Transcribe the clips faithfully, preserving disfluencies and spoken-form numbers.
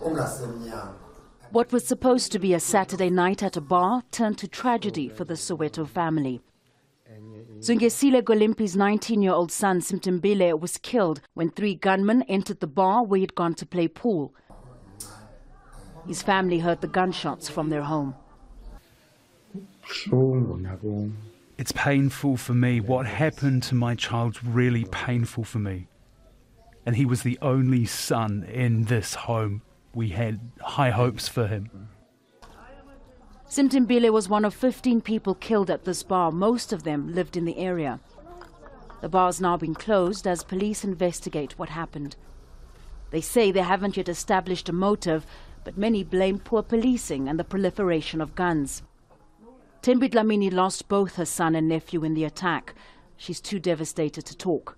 What was supposed to be a Saturday night at a bar turned to tragedy for the Soweto family. Zungesile Golimpi's nineteen-year-old son Simtimbile was killed when three gunmen entered the bar where he'd gone to play pool. His family heard the gunshots from their home. It's painful for me. What happened to my child's really painful for me. And he was the only son in this home. We had high hopes for him. Simtimbile was one of fifteen people killed at this bar. Most of them lived in the area. The bar's now been closed as police investigate what happened. They say they haven't yet established a motive, but many blame poor policing and the proliferation of guns. Thembi Dlamini lost both her son and nephew in the attack. She's too devastated to talk.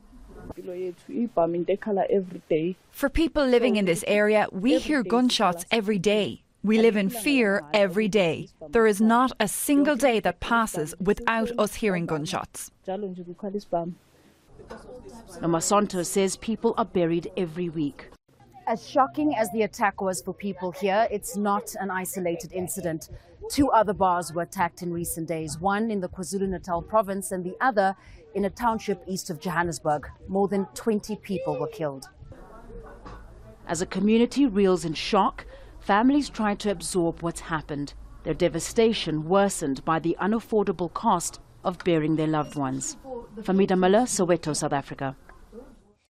For people living in this area, we hear gunshots every day. We live in fear every day. There is not a single day that passes without us hearing gunshots. Nomasonto says people are buried every week. As shocking as the attack was for people here, it's not an isolated incident. Two other bars were attacked in recent days, one in the KwaZulu-Natal province and the other in a township east of Johannesburg. More than twenty people were killed. As a community reels in shock, families try to absorb what's happened. Their devastation worsened by the unaffordable cost of burying their loved ones. Famida Miller, Soweto, South Africa.